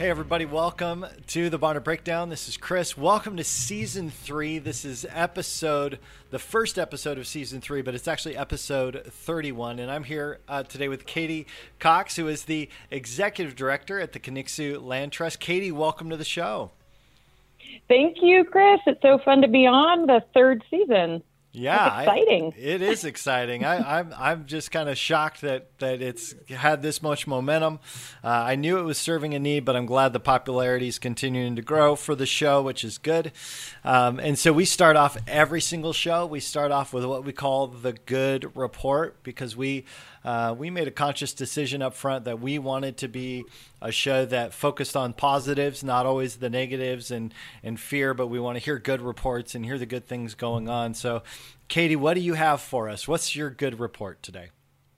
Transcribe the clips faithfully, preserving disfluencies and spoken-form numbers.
Hey everybody, welcome to the Bonner Breakdown. This is Chris. Welcome to season three. This is episode, the first episode of season three, but it's actually episode thirty-one. And I'm here uh, today with Katie Cox, who is the executive director at the Knickso Land Trust. Katie, welcome to the show. Thank you, Chris. It's so fun to be on the third season. Yeah, That's exciting. I, it is exciting. I, I'm I'm just kind of shocked that that it's had this much momentum. Uh, I knew it was serving a need, but I'm glad the popularity is continuing to grow for the show, which is good. Um, and so we start off every single show. We start off with what we call the good report, because we uh, we made a conscious decision up front that we wanted to be a show that focused on positives, not always the negatives and, and fear, but we want to hear good reports and hear the good things going on. So, Katie, what do you have for us? What's your good report today?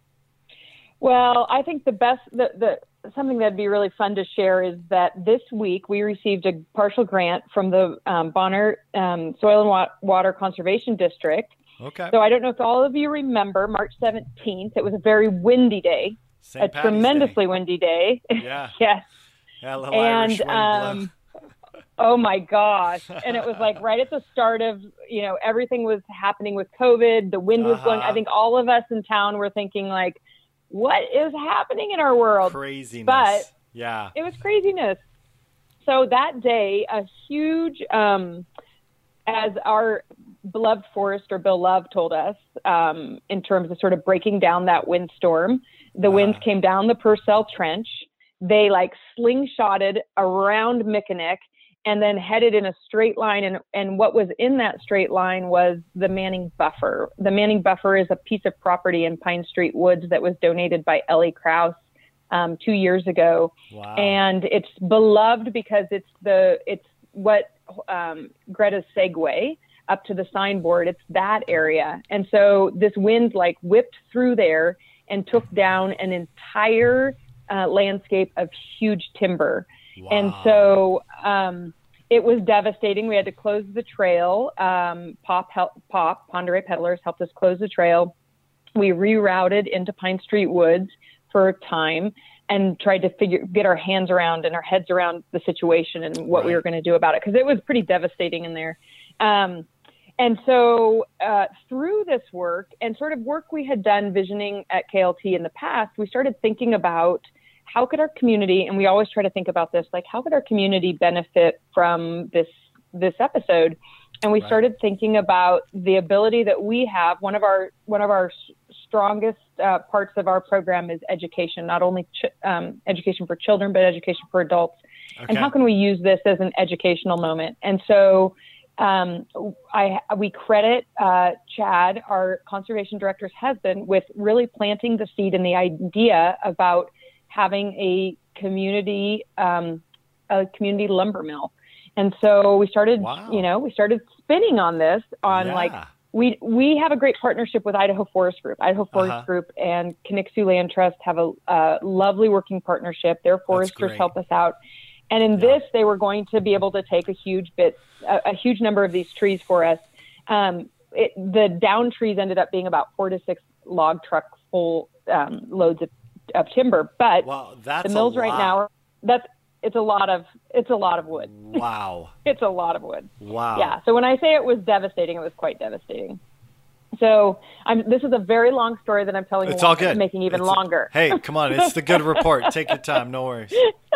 Well, I think the best, the, the something that'd be really fun to share is that this week we received a partial grant from the um, Bonner um, Soil and Wa- Water Conservation District. Okay. So I don't know if all of you remember March seventeenth. It was a very windy day. Saint A Patty's tremendously Day. windy day. Yeah. Yes. Yeah, a little And, Irish wind um, blow. Oh my gosh. And it was like right at the start of, you know, everything was happening with COVID. The wind was blowing. Uh-huh. I think all of us in town were thinking like, what is happening in our world? Craziness. But yeah. it was craziness. So that day, a huge, um, as our beloved forester Bill Love told us, um, in terms of sort of breaking down that windstorm, the Uh-huh. winds came down the Purcell Trench. They like slingshotted around Mickinick and then headed in a straight line. And, and what was in that straight line was the Manning Buffer. The Manning Buffer is a piece of property in Pine Street Woods that was donated by Ellie Krause um, two years ago. Wow. And it's beloved because it's the it's what um, Greta's segue up to the signboard. It's that area. And so this wind like whipped through there and took down an entire uh, landscape of huge timber. Wow. And so um, it was devastating. We had to close the trail. Um, Pop, help, Pop, Pend Oreille Peddlers helped us close the trail. We rerouted into Pine Street Woods for a time and tried to figure, get our hands around and our heads around the situation and what Right. we were going to do about it, because it was pretty devastating in there. Um, and so uh, through this work and sort of work we had done visioning at K L T in the past, we started thinking about how could our community, and we always try to think about this, like how could our community benefit from this this episode? And we Right. started thinking about the ability that we have. One of our one of our s- strongest uh, parts of our program is education, not only ch- um, education for children, but education for adults. Okay. And how can we use this as an educational moment? And so um, I we credit uh, Chad, our conservation director's husband, with really planting the seed and the idea about having a community um, a community lumber mill. And so we started, Wow. you know, we started spinning on this on Yeah. like, we, we have a great partnership with Idaho Forest Group. Idaho Forest Uh-huh. Group and Knickso Land Trust have a, a lovely working partnership. Their foresters great. help us out. And in Yeah. this, they were going to be able to take a huge bit, a, a huge number of these trees for us. Um, it, the down trees ended up being about four to six log truck full um, loads of, of timber. But Wow, that's the mills a right lot. now, are, that's, it's a lot of, it's a lot of wood. Wow. It's a lot of wood. Wow. Yeah. So when I say it was devastating, it was quite devastating. So I'm, this is a very long story that I'm telling you, It's all good. making even It's- longer. Hey, come on. It's the good report. Take your time. No worries.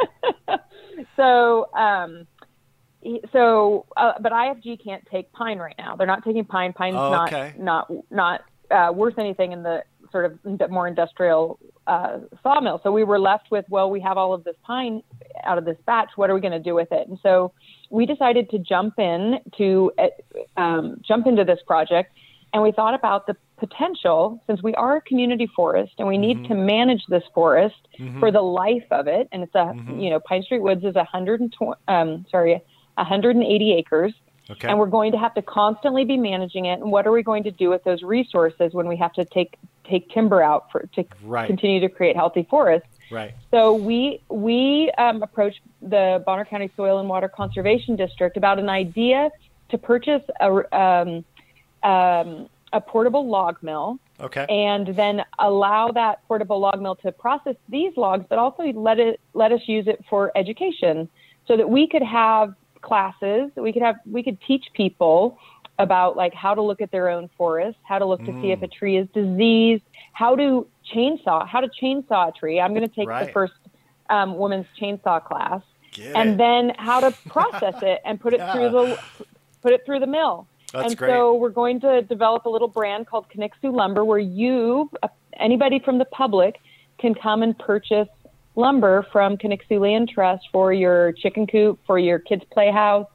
So, um, he- so, uh, but I F G can't take pine right now. They're not taking pine. Pine's Oh, not, okay. not, not uh, worth anything in the sort of ind- more industrial uh, sawmill. So we were left with, well, we have all of this pine out of this batch. What are we going to do with it? And so we decided to jump in to uh, um, jump into this project. And we thought about the potential, since we are a community forest and we need Mhm. to manage this forest Mhm. for the life of it. And it's a, Mhm. you know, Pine Street Woods is one hundred twenty, um, sorry, one hundred eighty acres. Okay. And we're going to have to constantly be managing it. And what are we going to do with those resources when we have to take take timber out for to Right. continue to create healthy forests? Right. So we we um, approached the Bonner County Soil and Water Conservation District about an idea to purchase a um, um, a portable log mill. Okay. And then allow that portable log mill to process these logs, but also let it let us use it for education, so that we could have classes. We could have we could teach people about like how to look at their own forest, how to look to mm. see if a tree is diseased, how to chainsaw, how to chainsaw a tree. I'm going to take right. the first um, women's chainsaw class, Get and it. then how to process it and put it yeah. through the put it through the mill. That's and great. So we're going to develop a little brand called Conixu Lumber, where you, anybody from the public, can come and purchase lumber from Conixu Land Trust for your chicken coop, for your kids' playhouse,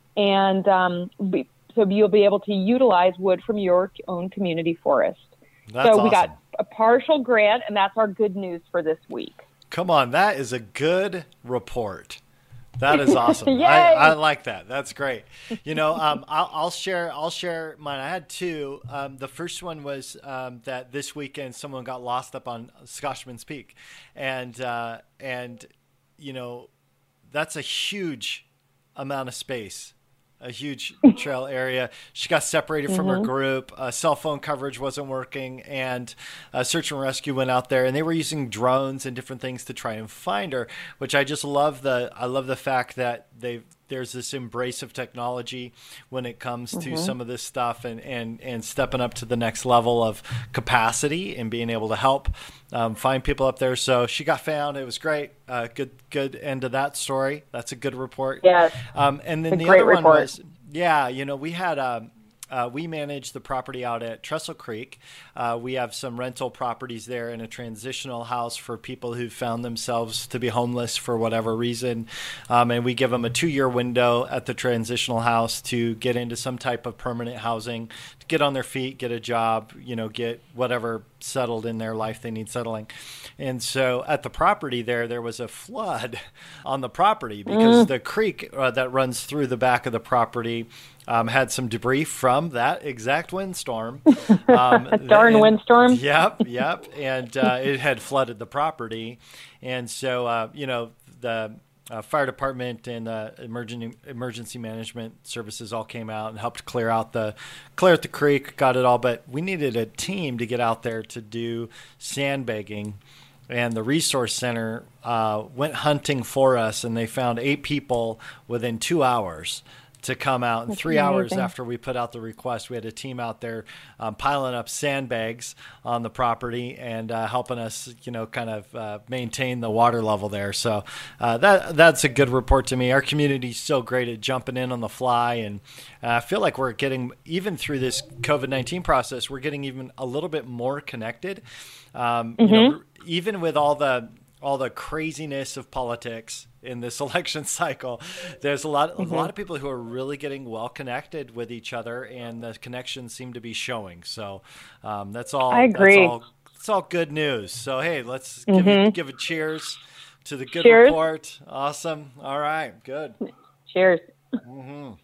and um, be, so you'll be able to utilize wood from your own community forest. That's so awesome. We got a partial grant, and that's our good news for this week. Come on, that is a good report. That is awesome. I, I like that. That's great. You know, um, I'll, I'll share. I'll share mine. I had two. Um, the first one was um, that this weekend someone got lost up on Scotchman's Peak, and uh, and you know, that's a huge amount of space, a huge trail area. She got separated mm-hmm. from her group. Uh, cell phone coverage wasn't working, and uh, search and rescue went out there, and they were using drones and different things to try and find her. Which I just love the I love the fact that they there's this embrace of technology when it comes to mm-hmm. some of this stuff, and, and and stepping up to the next level of capacity and being able to help um, find people up there. So she got found. It was great. Uh, good good end of that story. That's a good report. Yes. Um, and then a the great other one report. was, yeah, you know, we had um, uh, we manage the property out at Trestle Creek. Uh, we have some rental properties there in a transitional house for people who found themselves to be homeless for whatever reason. Um, and we give them a two-year window at the transitional house to get into some type of permanent housing, to get on their feet, get a job, you know, get whatever settled in their life they need settling. And so at the property there, there was a flood on the property because mm. the creek uh, that runs through the back of the property um, had some debris from that exact windstorm. Um, Darn and, windstorm. Yep, yep. And uh, it had flooded the property. And so, uh, you know, the uh, fire department and uh, emergency emergency management services all came out and helped clear out the clear out the creek, got it all. But we needed a team to get out there to do sandbagging. And the resource center uh, went hunting for us, and they found eight people within two hours to come out. And That's three amazing. hours after we put out the request, we had a team out there um, piling up sandbags on the property and uh, helping us, you know, kind of uh, maintain the water level there. So uh, that that's a good report to me. Our community's so great at jumping in on the fly, and uh, I feel like we're getting, even through this COVID nineteen process, we're getting even a little bit more connected. Um, mm-hmm. You know, even with all the all the craziness of politics in this election cycle, there's a lot, mm-hmm. a lot of people who are really getting well connected with each other, and the connections seem to be showing. So um, that's all. I agree. That's all, that's all good news. So hey, let's mm-hmm. give a, give a cheers to the good cheers. report. Awesome. All right. Good. Cheers. Mm-hmm.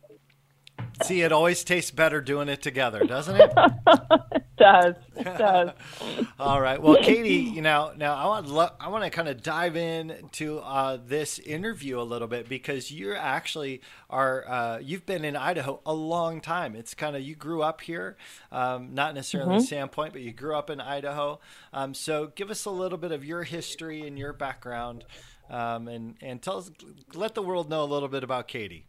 See, it always tastes better doing it together, doesn't it? It does. It does. All right. Well, Katie, you know, now I want lo- I want to kind of dive in to uh, this interview a little bit, because you actually are uh, you've been in Idaho a long time. It's kind of, you grew up here, um, not necessarily mm-hmm. in Sandpoint, but you grew up in Idaho. Um, so give us a little bit of your history and your background, um, and and tell us, let the world know a little bit about Katie.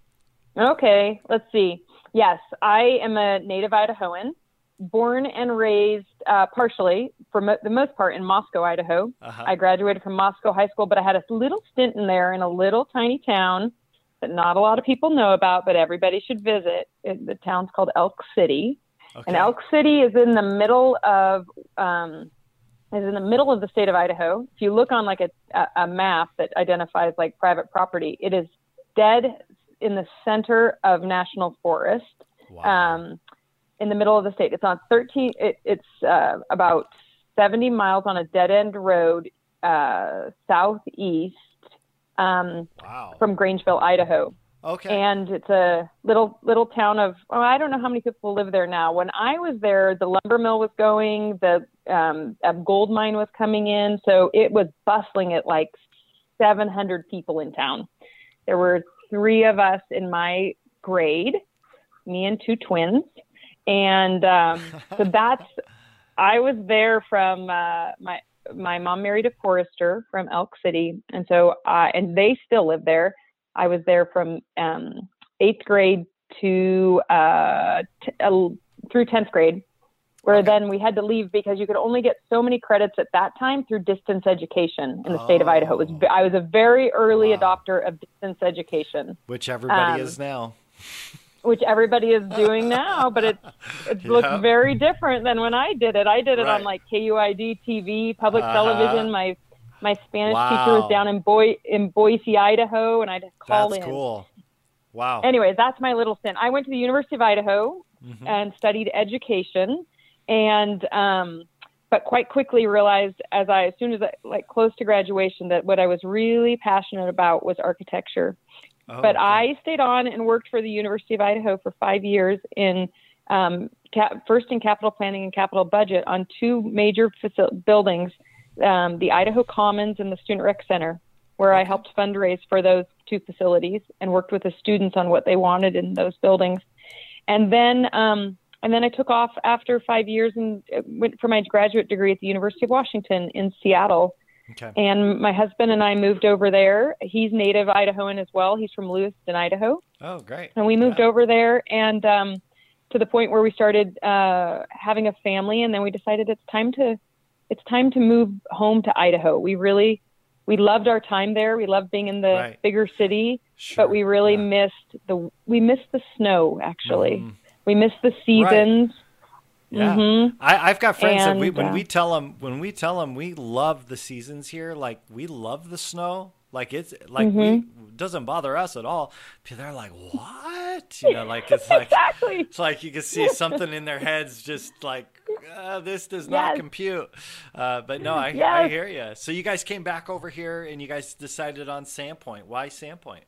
Okay, let's see. Yes, I am a native Idahoan, born and raised uh, partially, for mo- the most part, in Moscow, Idaho. Uh-huh. I graduated from Moscow High School, but I had a little stint in there in a little tiny town that not a lot of people know about, but everybody should visit. It, the town's called Elk City. Okay. And Elk City is in the middle of um, is in the middle of the state of Idaho. If you look on like a, a, a map that identifies like private property, it is dead in the center of national forest, wow. um, in the middle of the state. It's on thirteen, it, it's uh, about seventy miles on a dead end road, uh, southeast um, wow. from Grangeville, Idaho. Okay. And it's a little, little town of, oh, I don't know how many people live there now. When I was there, the lumber mill was going, the um, a gold mine was coming in. So it was bustling at like seven hundred people in town. There were three of us in my grade, me and two twins. And um, so that's, I was there from uh, my my mom married a forester from Elk City, and so uh, and they still live there. I was there from um, eighth grade to uh, t- uh, through tenth grade, where okay. then we had to leave because you could only get so many credits at that time through distance education in the oh. state of Idaho. It was, I was a very early wow. adopter of distance education, which everybody um, is now. Which everybody is doing now, but it it yep. looks very different than when I did it. I did it right. on like K U I D T V, public uh-huh. television. My my Spanish wow. teacher was down in Boy in Boise, Idaho, and I'd call that's in. That's cool. Wow. Anyways, that's my little stint. I went to the University of Idaho mm-hmm. and studied education, and um, but quite quickly realized as I as soon as I, like close to graduation that what I was really passionate about was architecture. Oh, but okay. I stayed on and worked for the University of Idaho for five years in um, cap- first in capital planning and capital budget on two major facil- buildings, um, the Idaho Commons and the Student Rec Center, where okay. I helped fundraise for those two facilities and worked with the students on what they wanted in those buildings. And then um, and then I took off after five years and went for my graduate degree at the University of Washington in Seattle. Okay. And my husband and I moved over there. He's native Idahoan as well. He's from Lewiston, Idaho. Oh, great. And we moved yeah. over there and um, to the point where we started uh, having a family. And then we decided it's time to it's time to move home to Idaho. We really, we loved our time there. We loved being in the right. bigger city, sure. but we really yeah. missed the, we missed the snow, actually. Mm. We missed the seasons. Right. Yeah, mm-hmm. I, I've got friends and, that we, when uh, we tell them when we tell them we love the seasons here, like we love the snow, like it's like mm-hmm. we it doesn't bother us at all. They're like, what? You know, like it's like exactly. It's like you can see something in their heads, just like uh, this does not yes. compute. Uh, but no, I, yes. I hear you. So you guys came back over here and you guys decided on Sandpoint. Why Sandpoint?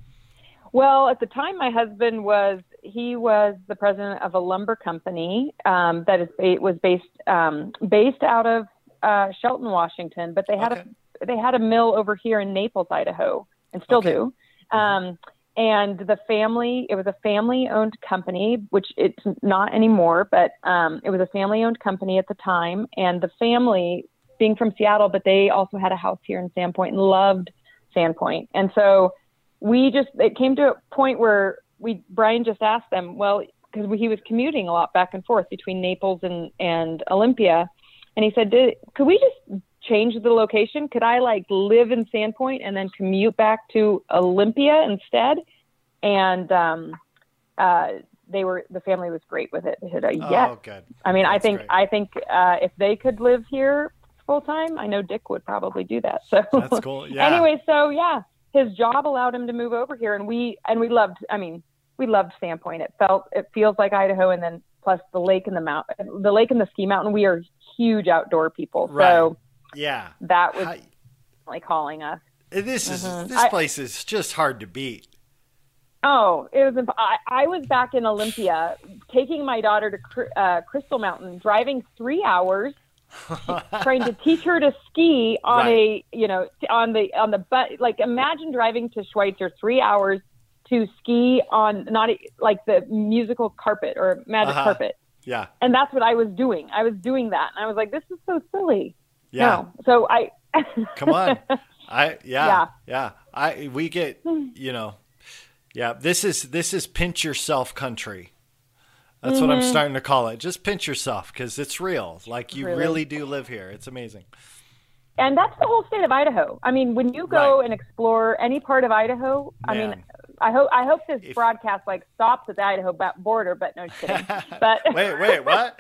Well, at the time, my husband was, he was the president of a lumber company um, that is it was based um, based out of uh, Shelton, Washington, but they had okay. a they had a mill over here in Naples, Idaho, and still okay. do. Um, and the family, it was a family-owned company, which it's not anymore, but um, it was a family-owned company at the time. And the family, being from Seattle, but they also had a house here in Sandpoint and loved Sandpoint, and so. We just, it came to a point where we, Brian just asked them, well, because he was commuting a lot back and forth between Naples and, and Olympia. And he said, Did, could we just change the location? Could I like live in Sandpoint and then commute back to Olympia instead? And um, uh, they were, the family was great with it. They said, uh, yes. Oh, good. I mean, That's I think, great. I think uh, if they could live here full time, I know Dick would probably do that. So That's cool. Yeah. Anyway, so yeah. His job allowed him to move over here, and we and we loved. I mean, we loved Sandpoint. It felt it feels like Idaho, and then plus the lake and the mountain, the lake and the ski mountain. We are huge outdoor people, right. so yeah, that was I, like calling us. This is mm-hmm. this I, place is just hard to beat. Oh, it was. I, I was back in Olympia, taking my daughter to uh, Crystal Mountain, driving three hours. trying to teach her to ski on right. a, you know, on the, on the, but like imagine driving to Schweitzer three hours to ski on not like the musical carpet or magic uh-huh. carpet. Yeah. And that's what I was doing. I was doing that. And I was like, this is so silly. Yeah. No. So I, come on. I, yeah, yeah. Yeah. I, we get, you know, yeah, this is, this is pinch yourself country. That's mm-hmm. what I'm starting to call it. Just pinch yourself because it's real. Like you really. really do live here. It's amazing. And that's the whole state of Idaho. I mean, when you go right. and explore any part of Idaho, Man. I mean, I hope I hope this if... broadcast like stops at the Idaho border, but no, just kidding. But wait, wait, what?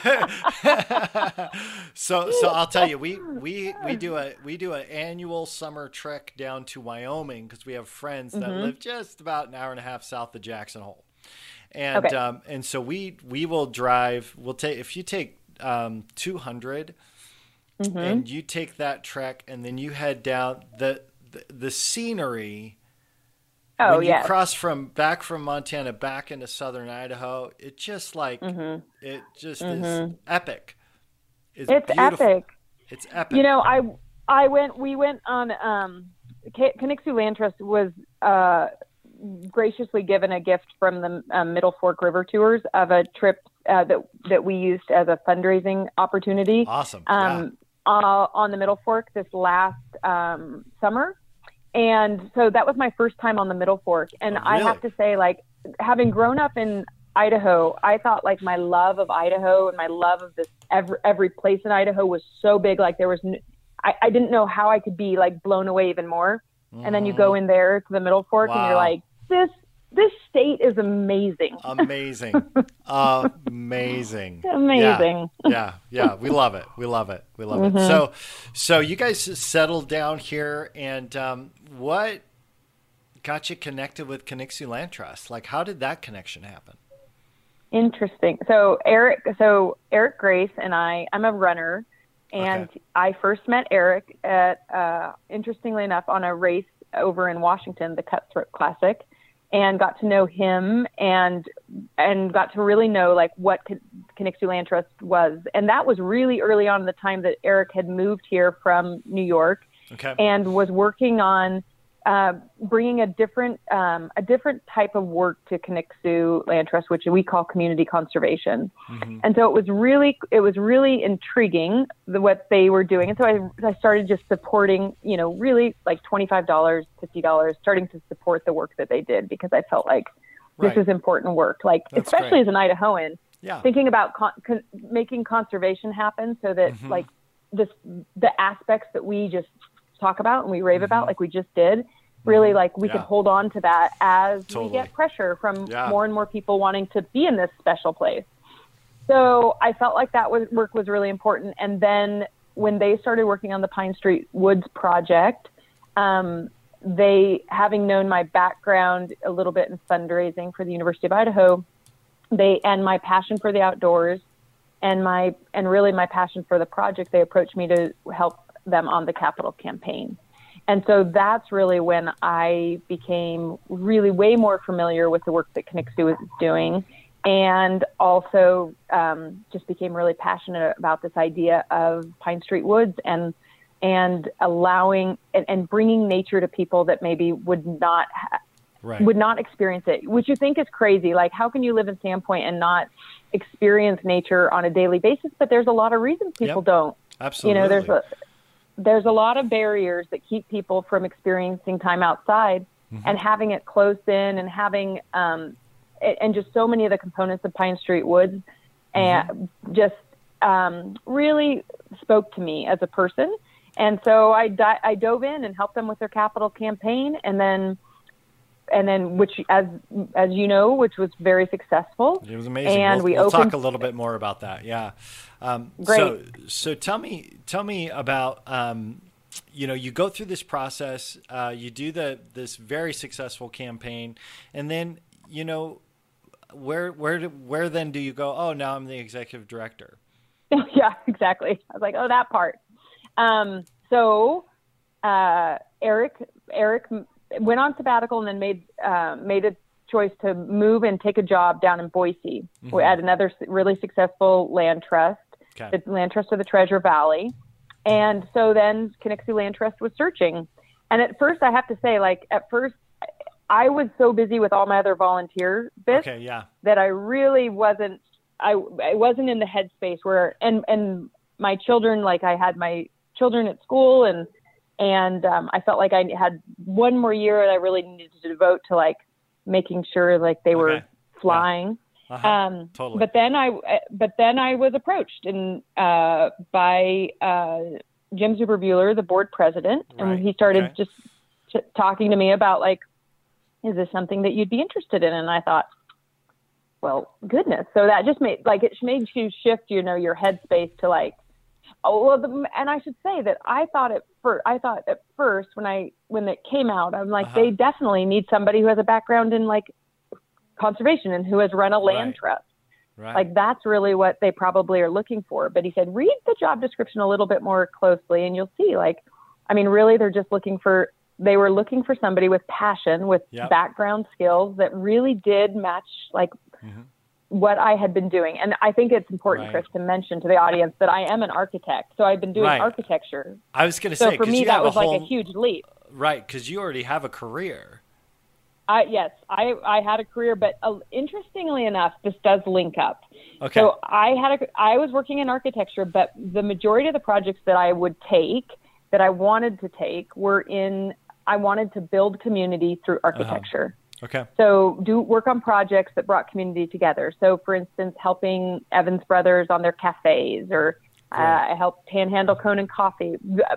so, so I'll tell you, we we we do a we do an annual summer trek down to Wyoming because we have friends that mm-hmm. live just about an hour and a half south of Jackson Hole. And okay. um, and so we we will drive. We'll take if you take um, two hundred, mm-hmm. and you take that trek, and then you head down the the, the scenery. Oh when yeah. you cross from back from Montana back into southern Idaho, it just like mm-hmm. it just mm-hmm. is epic. It's, it's epic. It's epic. You know, I I went. We went on. Um, Conixu Land Trust was. Uh, graciously given a gift from the um, Middle Fork River Tours of a trip uh, that that we used as a fundraising opportunity. Awesome. Um, yeah. uh, on the Middle Fork this last um, summer. And so that was my first time on the Middle Fork. And oh, really? I have to say, like, having grown up in Idaho, I thought like my love of Idaho and my love of this every, every place in Idaho was so big. Like there was, I, I didn't know how I could be like blown away even more. Mm-hmm. And then you go in there to the Middle Fork wow. and you're like, this, this state is amazing. Amazing. Amazing. Amazing. Yeah, yeah, yeah. We love it. We love it. We love mm-hmm. it. So, so you guys settled down here, and um, what got you connected with Connexu Land Trust? Like, how did that connection happen? Interesting. So Eric, so Eric Grace and I, I'm a runner, and okay. I first met Eric at, uh, interestingly enough, on a race over in Washington, the Cutthroat Classic, and got to know him and and got to really know like what Connexu Land Trust was. And that was really early on in the time that Eric had moved here from New York okay. and was working on uh, bringing a different um, a different type of work to Connexu Land Trust, which we call community conservation. Mm-hmm. And so it was really it was really intriguing the, what they were doing. And so I, I started just supporting, you know, really like twenty-five dollars, fifty dollars, starting to support the work that they did because I felt like this right. is important work, like That's especially great. As an Idahoan, yeah. thinking about con- con- making conservation happen so that mm-hmm. like this the aspects that we just talk about and we rave mm-hmm. about like we just did. Really, like we yeah. can hold on to that as totally. We get pressure from yeah. more and more people wanting to be in this special place. So I felt like that was, work was really important. And then when they started working on the Pine Street Woods project, um, they, having known my background a little bit in fundraising for the University of Idaho, they and my passion for the outdoors, and my and really my passion for the project, they approached me to help them on the capital campaign. And so that's really when I became really way more familiar with the work that Connexu was doing, and also um, just became really passionate about this idea of Pine Street Woods and and allowing and, and bringing nature to people that maybe would not ha- right. would not experience it, which you think is crazy. Like, how can you live in Sandpoint and not experience nature on a daily basis? But there's a lot of reasons people yep. don't. Absolutely. You know, there's a There's a lot of barriers that keep people from experiencing time outside mm-hmm. and having it close in and having, um, and just so many of the components of Pine Street Woods and mm-hmm. just um, really spoke to me as a person. And so I, di- I dove in and helped them with their capital campaign. And then, and then, which, as as you know, which was very successful. It was amazing. And we'll, we we'll opened... talk a little bit more about that. Yeah. Um, Great. So, so tell me, tell me about, um, you know, you go through this process, uh, you do the this very successful campaign, and then, you know, where where do, where then do you go? Oh, now I'm the executive director. Yeah, exactly. I was like, oh, that part. Um, so uh, Eric Eric. went on sabbatical and then made uh, made a choice to move and take a job down in Boise mm-hmm. at another really successful land trust, okay. the Land Trust of the Treasure Valley. And so then Connexu Land Trust was searching. And at first, I have to say, like, at first, I was so busy with all my other volunteer bits okay, yeah. that I really wasn't, I, I wasn't in the headspace where, and, and my children, like I had my children at school and And um, I felt like I had one more year that I really needed to devote to like making sure like they were okay. flying. Yeah. Uh-huh. Um, totally. But then I, but then I was approached and uh, by uh, Jim Zuber-Buehler, the board president, right. and he started okay. just t- talking to me about like, is this something that you'd be interested in? And I thought, well, goodness. So that just made like it made you shift, you know, your headspace to like. Oh, well, the, and I should say that I thought at first, I thought at first when I, when it came out, I'm like, uh-huh. they definitely need somebody who has a background in like conservation and who has run a land right. trust. Right. Like that's really what they probably are looking for. But he said, read the job description a little bit more closely and you'll see like, I mean, really they're just looking for, they were looking for somebody with passion, with yep. background skills that really did match like mm-hmm. what I had been doing. And I think it's important, right. Chris, to mention to the audience that I am an architect. So I've been doing right. architecture. I was going to so say, for me, you that have was a whole, like a huge leap. Right. Cause you already have a career. I, yes, I, I had a career, but uh, interestingly enough, this does link up. Okay. So I had a, I was working in architecture, but the majority of the projects that I would take, that I wanted to take, were in, I wanted to build community through architecture. Uh-huh. Okay. So do work on projects that brought community together. So for instance, helping Evans Brothers on their cafes, or uh, I helped Panhandle Cone and Coffee.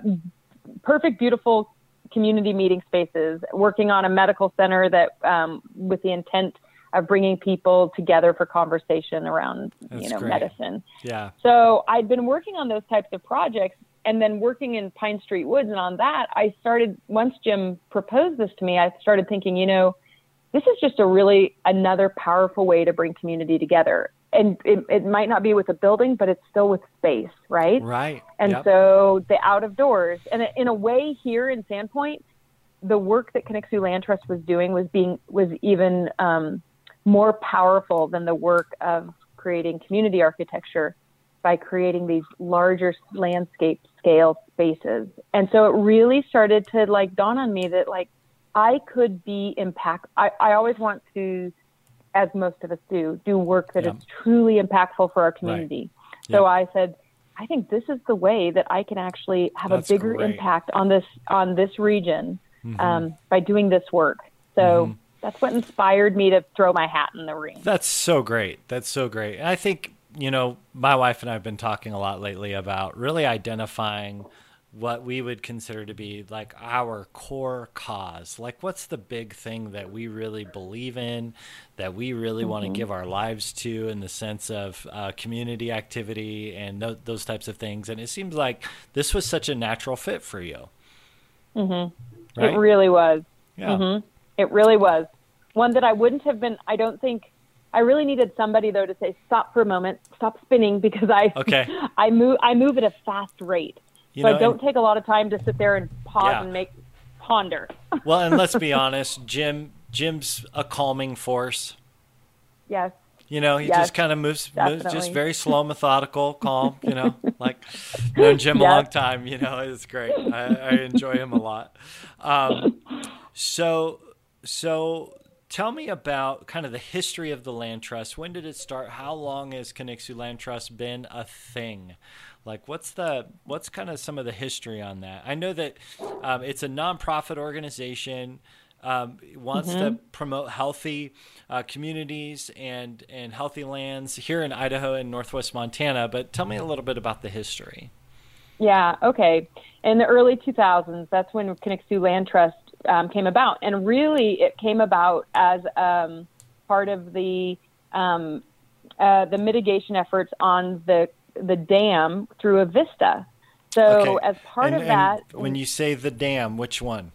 Perfect, beautiful community meeting spaces, working on a medical center that um, with the intent of bringing people together for conversation around, That's you know, great. medicine. Yeah. So I'd been working on those types of projects, and then working in Pine Street Woods. And on that, I started, once Jim proposed this to me, I started thinking, you know, this is just a really another powerful way to bring community together. And it, it might not be with a building, but it's still with space, right? Right. And yep. so the out of doors, and in a way here in Sandpoint, the work that Connexu Land Trust was doing was being was even um, more powerful than the work of creating community architecture by creating these larger landscape scale spaces. And so it really started to like dawn on me that like I could be impact. I, I always want to, as most of us do, do work that Yep. is truly impactful for our community. Right. So Yep. I said, I think this is the way that I can actually have That's a bigger great. impact on this on this region Mm-hmm. um, by doing this work. So Mm-hmm. that's what inspired me to throw my hat in the ring. That's so great. That's so great. And I think, you know, my wife and I have been talking a lot lately about really identifying what we would consider to be like our core cause. Like, what's the big thing that we really believe in, that we really mm-hmm. want to give our lives to, in the sense of uh, community activity and th- those types of things. And it seems like this was such a natural fit for you. Mm-hmm. Right? It really was. Yeah. Mm-hmm. It really was. One that I wouldn't have been, I don't think, I really needed somebody though to say, stop for a moment, stop spinning, because I, okay. I move, I move at a fast rate. You so know, I don't and, take a lot of time to sit there and pause yeah. and make ponder. Well, and let's be honest, Jim, Jim's a calming force. Yes. You know, he yes, just kind of moves, moves, definitely. just very slow, methodical, calm, you know, like known Jim yes. a long time, you know, it's great. I, I enjoy him a lot. Um, so, so tell me about kind of the history of the Land Trust. When did it start? How long has Connexu Land Trust been a thing? Like, what's the, what's kind of some of the history on that? I know that um, it's a nonprofit organization. Um, wants mm-hmm. to promote healthy uh, communities and, and healthy lands here in Idaho and Northwest Montana. But tell me a little bit about the history. Yeah, okay. In the early two thousands, that's when Connexu Land Trust um, came about. And really, it came about as um, part of the um, uh, the mitigation efforts on the the dam through Avista. So okay. as part and, of that... when you say the dam, which one?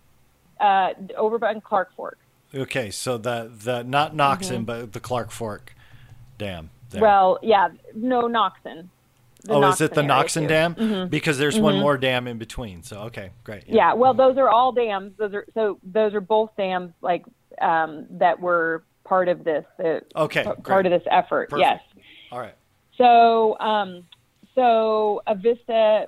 Uh, over by Clark Fork. Okay, so the the not Noxon, mm-hmm. but the Clark Fork Dam. There. Well, yeah, no Noxon. The oh, Noxon is it the Noxon Dam? Mm-hmm. Because there's mm-hmm. one more dam in between. So okay, great. Yeah. yeah, well, those are all dams. Those are so those are both dams like um, that were part of this. Uh, okay, part great. of this effort. Perfect. Yes. All right. So, um, so Avista,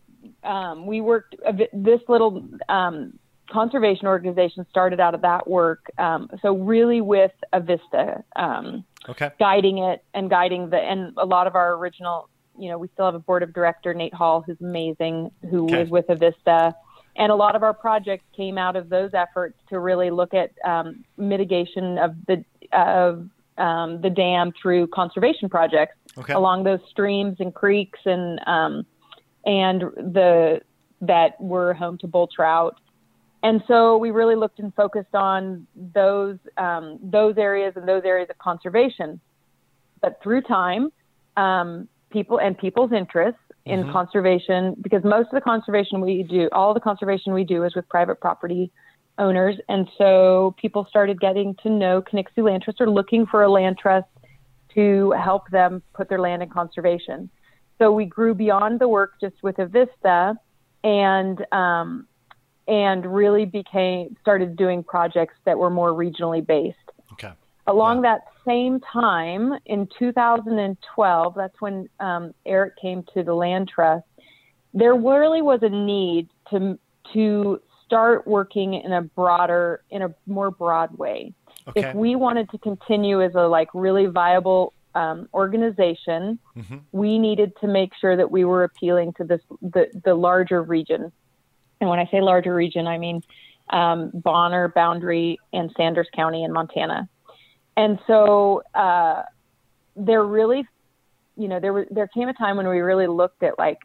um, we worked this little. Um, conservation organization started out of that work. Um, so really with Avista, um, okay. guiding it and guiding the, and a lot of our original, you know, we still have a board of director, Nate Hall, who's amazing, who okay. was with Avista. And a lot of our projects came out of those efforts to really look at um, mitigation of the, of um, the dam through conservation projects okay. along those streams and creeks and, um, and the, that were home to bull trout. And so we really looked and focused on those um, those areas and those areas of conservation. But through time, um, people and people's interests in mm-hmm. conservation, because most of the conservation we do, all the conservation we do is with private property owners. And so people started getting to know Connexu Land Trust or looking for a land trust to help them put their land in conservation. So we grew beyond the work just with Avista and um, and really became started doing projects that were more regionally based. Okay. Along yeah. that same time, in two thousand twelve, that's when um, Eric came to the Land Trust, there really was a need to to start working in a broader, in a more broad way. Okay. If we wanted to continue as a like really viable um, organization, mm-hmm. we needed to make sure that we were appealing to this the, the larger region. And when I say larger region, I mean um, Bonner, Boundary, and Sanders County in Montana. And so uh, there really, you know, there was there came a time when we really looked at like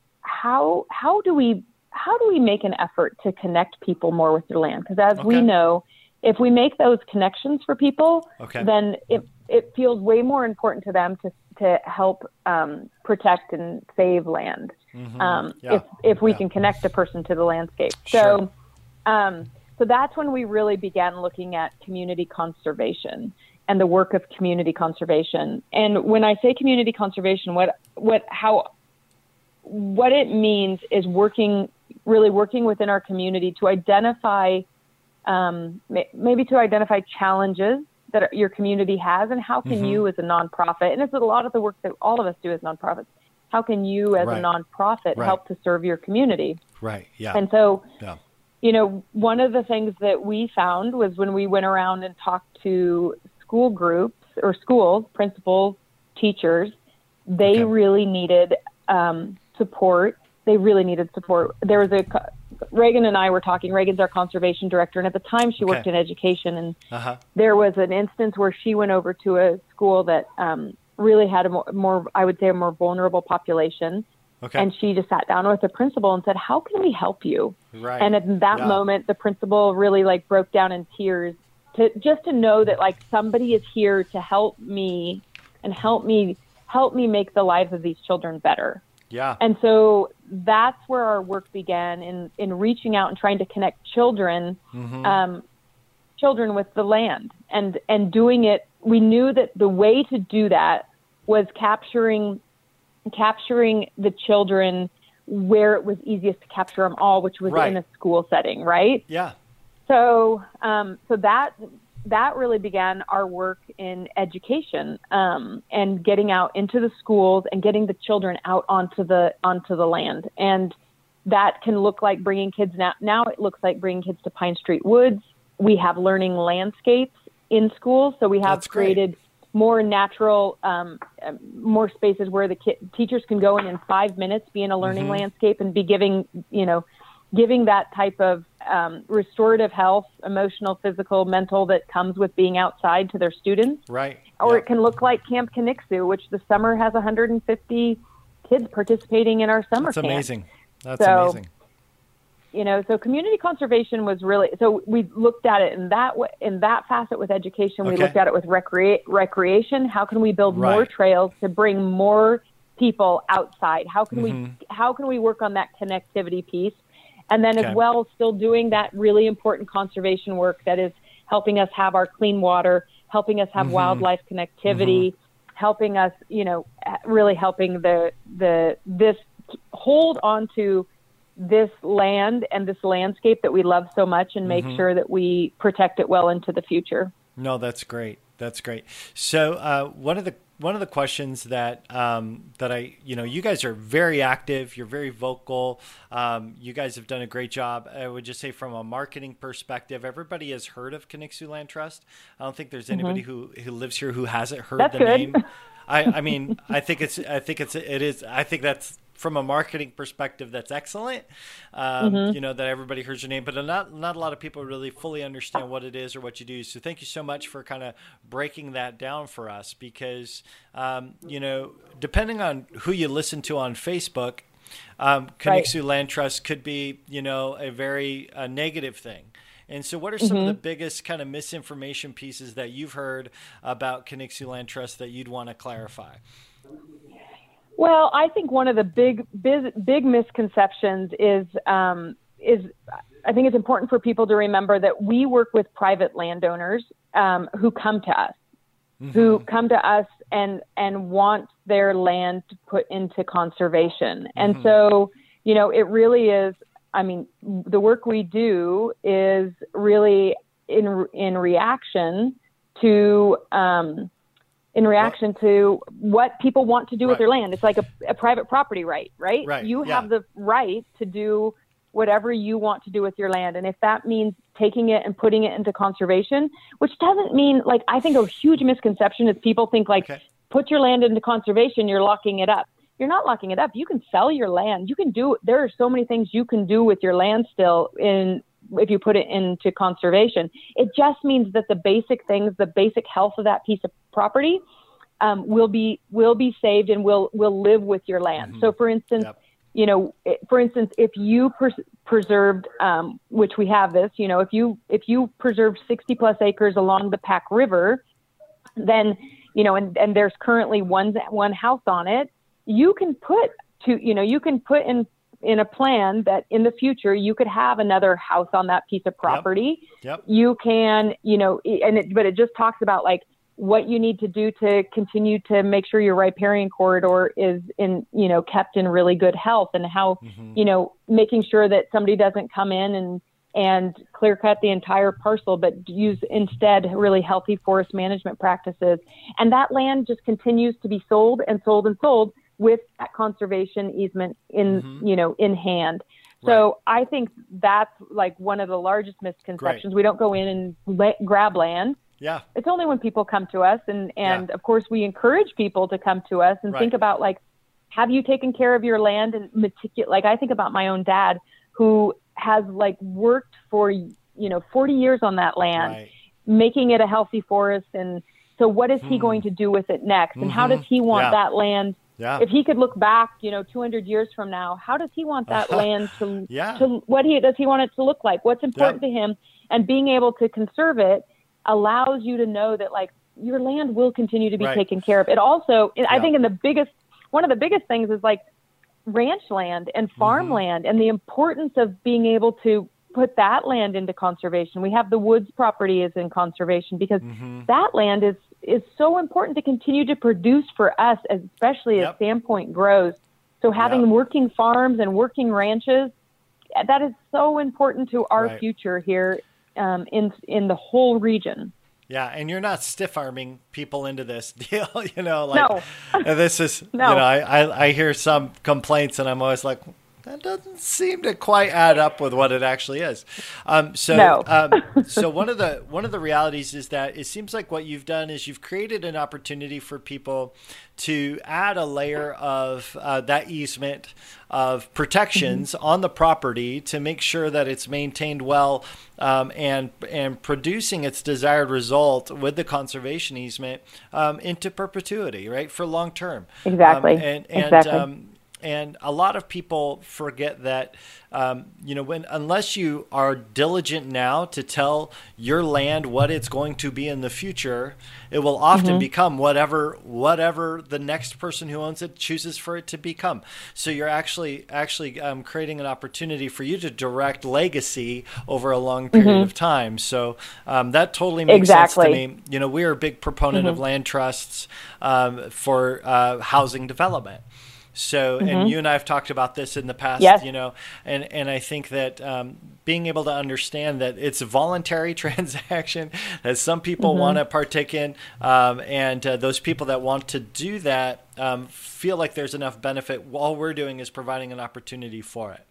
how how do we how do we make an effort to connect people more with their land? Because as okay. we know, if we make those connections for people, okay. then it it feels way more important to them to to help um, protect and save land. Mm-hmm. Um, yeah. If if we yeah. can connect a person to the landscape. Sure. So um, so that's when we really began looking at community conservation and the work of community conservation. And when I say community conservation, what what how what it means is working really working within our community to identify um, maybe to identify challenges that your community has, and how can mm-hmm. you as a nonprofit, and it's a lot of the work that all of us do as nonprofits, how can you as right. a nonprofit right. help to serve your community? Right. Yeah. And so, yeah. you know, one of the things that we found was when we went around and talked to school groups or schools, principals, teachers, they okay. really needed um, support. They really needed support. There was a, Reagan and I were talking, Reagan's our conservation director, and at the time she worked okay. in education, and uh-huh. there was an instance where she went over to a school that um, really had a more, more, I would say, a more vulnerable population. Okay. And she just sat down with the principal and said, how can we help you? Right. And at that yeah. moment, the principal really like broke down in tears to just to know that like somebody is here to help me and help me, help me make the lives of these children better. Yeah. And so that's where our work began in, in reaching out and trying to connect children, mm-hmm. um, children with the land and, and doing it. We knew that the way to do that was capturing, capturing the children where it was easiest to capture them all, which was right. in a school setting. Right. Yeah. So, um, so that, that really began our work in education, um, and getting out into the schools and getting the children out onto the onto the land. And that can look like bringing kids now. Now it looks like bringing kids to Pine Street Woods. We have learning landscapes in schools, so we have That's created great. more natural, um, more spaces where the ki- teachers can go in in five minutes, be in a learning mm-hmm. landscape, and be giving you know. giving that type of um, restorative health, emotional, physical, mental that comes with being outside to their students. Right. Or yep. it can look like Camp Conixu, which the summer has one hundred fifty kids participating in our summer That's camp. That's amazing. That's so, amazing. You know, so community conservation was really, so we looked at it in that way, in that facet with education. We okay. looked at it with recre- recreation. How can we build right. more trails to bring more people outside? How can mm-hmm. we, how can we work on that connectivity piece? And then okay. as well, still doing that really important conservation work that is helping us have our clean water, helping us have mm-hmm. wildlife connectivity, mm-hmm. helping us, you know, really helping the, the, this hold on to this land and this landscape that we love so much and make mm-hmm. sure that we protect it well into the future. No, that's great. That's great. So uh, one of the one of the questions that um, that I, you know, you guys are very active. You're very vocal. Um, you guys have done a great job. I would just say from a marketing perspective, everybody has heard of Conixu Land Trust. I don't think there's anybody mm-hmm. who, who lives here who hasn't heard that's the good. name. I, I mean, I think it's, I think it's, it is, I think that's from a marketing perspective, that's excellent. Um, mm-hmm. You know, that everybody hears your name, but not, not a lot of people really fully understand what it is or what you do. So thank you so much for kind of breaking that down for us, because, um, you know, depending on who you listen to on Facebook, um, Conixu right. Land Trust could be, you know, a very uh, negative thing. And so what are some mm-hmm. of the biggest kind of misinformation pieces that you've heard about Conixu Land Trust that you'd want to clarify? Well, I think one of the big, big, big misconceptions is, um, is I think it's important for people to remember that we work with private landowners um, who come to us, mm-hmm. who come to us and, and want their land to put into conservation. Mm-hmm. And so, you know, it really is, I mean, the work we do is really in in reaction to um, in reaction what? to what people want to do right. with their land. It's like a, a private property right, right? Right. You yeah. have the right to do whatever you want to do with your land. And if that means taking it and putting it into conservation, which doesn't mean, like, I think a huge misconception is people think like, okay, put your land into conservation, you're locking it up. You're not locking it up. You can sell your land. You can do, there are so many things you can do with your land still in, if you put it into conservation. It just means that the basic things, the basic health of that piece of property, um, will be, will be saved and will, will live with your land. Mm-hmm. So for instance, yep. you know, for instance, if you pres- preserved, um, which we have this, you know, if you, if you preserved sixty plus acres along the Pack River, then, you know, and, and there's currently one, one house on it, you can put to, you know, you can put in, in a plan that in the future you could have another house on that piece of property. Yep. Yep. You can, you know, and it, but it just talks about like what you need to do to continue to make sure your riparian corridor is in, you know, kept in really good health, and how, mm-hmm. you know, making sure that somebody doesn't come in and, and clear cut the entire parcel, but use instead really healthy forest management practices. And that land just continues to be sold and sold and sold with that conservation easement in, mm-hmm. you know, in hand. So right. I think that's like one of the largest misconceptions. Great. We don't go in and la- grab land. Yeah. It's only when people come to us. And, and yeah. of course we encourage people to come to us and right. think about like, have you taken care of your land and meticulous? Like I think about my own dad who has like worked for, you know, forty years on that land, right. making it a healthy forest. And so what is he mm. going to do with it next? And mm-hmm. how does he want yeah. that land? Yeah. If he could look back, you know, two hundred years from now, how does he want that land to, yeah. to, what he, does he want it to look like? What's important yep. to him? And being able to conserve it allows you to know that like your land will continue to be right. taken care of. It also, yeah. I think in the biggest, one of the biggest things is like ranch land and farmland, mm-hmm. and the importance of being able to put that land into conservation. We have the Woods property is in conservation because mm-hmm. that land is, is so important to continue to produce for us, especially yep. as Sandpoint grows. So having yep. working farms and working ranches, that is so important to our right. future here um, in in the whole region. Yeah, and you're not stiff arming people into this deal, you know. Like, no, this is, no. you know, I, I I hear some complaints, and I'm always like, that doesn't seem to quite add up with what it actually is. Um, so, no. um, so one of the one of the realities is that it seems like what you've done is you've created an opportunity for people to add a layer of uh, that easement of protections mm-hmm. on the property to make sure that it's maintained well um, and and producing its desired result with the conservation easement um, into perpetuity, right, for long term. Exactly. Um, and and exactly. Um, And a lot of people forget that, um, you know, when unless you are diligent now to tell your land what it's going to be in the future, it will often mm-hmm. become whatever whatever the next person who owns it chooses for it to become. So you're actually actually um, creating an opportunity for you to direct legacy over a long period mm-hmm. of time. So um, that totally makes exactly. sense to me. You know, we are a big proponent mm-hmm. of land trusts um, for uh, housing development. So, mm-hmm. and you and I have talked about this in the past, yes. you know, and, and I think that um, being able to understand that it's a voluntary transaction that some people mm-hmm. want to partake in, um, and uh, those people that want to do that um, feel like there's enough benefit. All we're doing is providing an opportunity for it.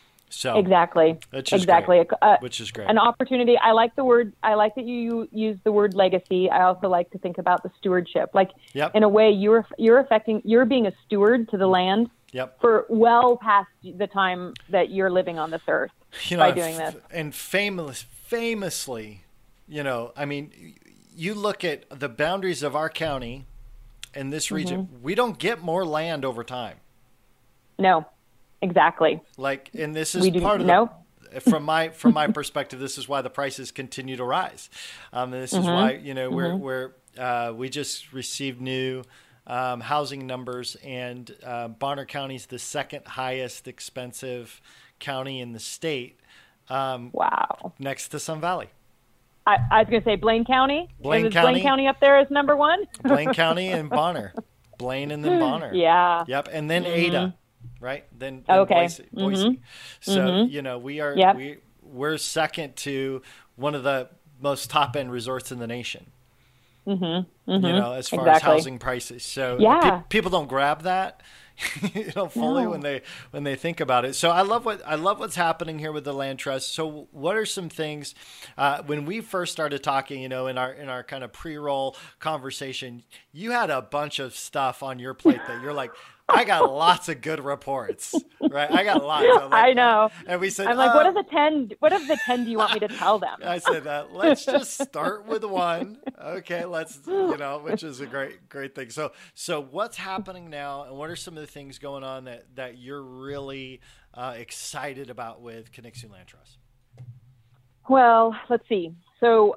So exactly, which is exactly, uh, which is great. An opportunity. I like the word. I like that you use the word legacy. I also like to think about the stewardship. Like yep. in a way, you're you're affecting. You're being a steward to the land yep. for well past the time that you're living on this earth you know, by doing f- this. And famous, famously, you know, I mean, you look at the boundaries of our county and this region. Mm-hmm. We don't get more land over time. No. Exactly. Like, and this is we do, part of no. the, from my from my perspective, this is why the prices continue to rise. Um, and this mm-hmm. is why you know we're mm-hmm. we're uh, we just received new um, housing numbers, and uh, Bonner County is the second highest expensive county in the state. Um, wow. Next to Sun Valley. I, I was going to say Blaine County. Blaine is County. Blaine County up there as number one. Blaine County and Bonner. Blaine and then Bonner. Yeah. Yep, and then mm-hmm. Ada. Right. Then, then okay. Boise. Boise. Mm-hmm. So, mm-hmm. you know, we are, yep. we, we're second to one of the most top end resorts in the nation, mm-hmm. Mm-hmm. you know, as far exactly. as housing prices. So yeah. pe- people don't grab that, you know, fully No. when they when they think about it. So I love what I love what's happening here with the land trust. So what are some things uh, when we first started talking, you know, in our in our kind of pre-roll conversation, you had a bunch of stuff on your plate that you're like, I got lots of good reports, right? I got lots. Like, I know. And we said, I'm like, uh, what of the ten? What of the ten do you want me to tell them? I said, uh, let's just start with one. Okay, let's, you know, which is a great, great thing. So, so what's happening now, and what are some of the things going on that that you're really uh, excited about with Connexu Land Trust? Well, let's see. So,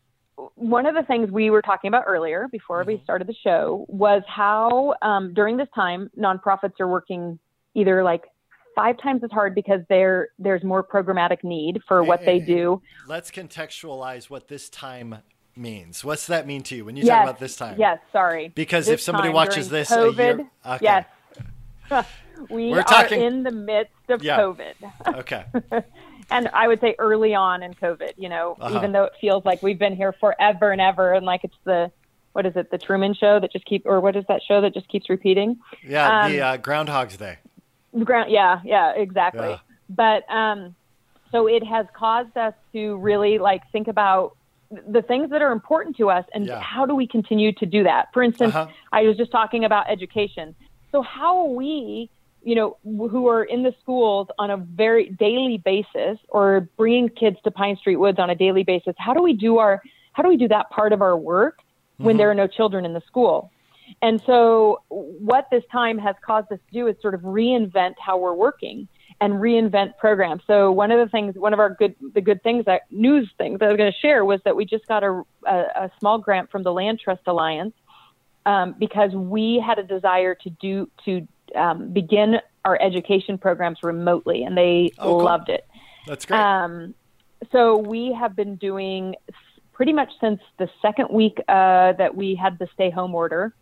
one of the things we were talking about earlier before Mm-hmm. we started the show was how um, during this time nonprofits are working either like five times as hard because there there's more programmatic need for what they do. Let's contextualize what this time means. What's that mean to you when you yes, talk about this time? Yes, sorry. Because this if somebody time watches during this COVID, a year, okay. yes, we We're are talking- in the midst of Yeah. COVID. Okay. And I would say early on in COVID, you know, Uh-huh. even though it feels like we've been here forever and ever, and like it's the, what is it, the Truman Show that just keep, or what is that show that just keeps repeating? Yeah, Um, the uh, Groundhog's Day. Ground, yeah, yeah, exactly. Yeah. But um, so it has caused us to really like think about the things that are important to us and Yeah. how do we continue to do that. For instance, Uh-huh. I was just talking about education. So how are we, you know, who are in the schools on a very daily basis or bringing kids to Pine Street Woods on a daily basis, how do we do our, how do we do that part of our work when Mhm. there are no children in the school? And so what this time has caused us to do is sort of reinvent how we're working and reinvent programs. So one of the things, one of our good, the good things that news things that I was going to share was that we just got a, a, a small grant from the Land Trust Alliance um, because we had a desire to do, to um, begin our education programs remotely, and they Oh, cool. loved it. That's great. Um, so we have been doing pretty much since the second week uh, that we had the stay home order.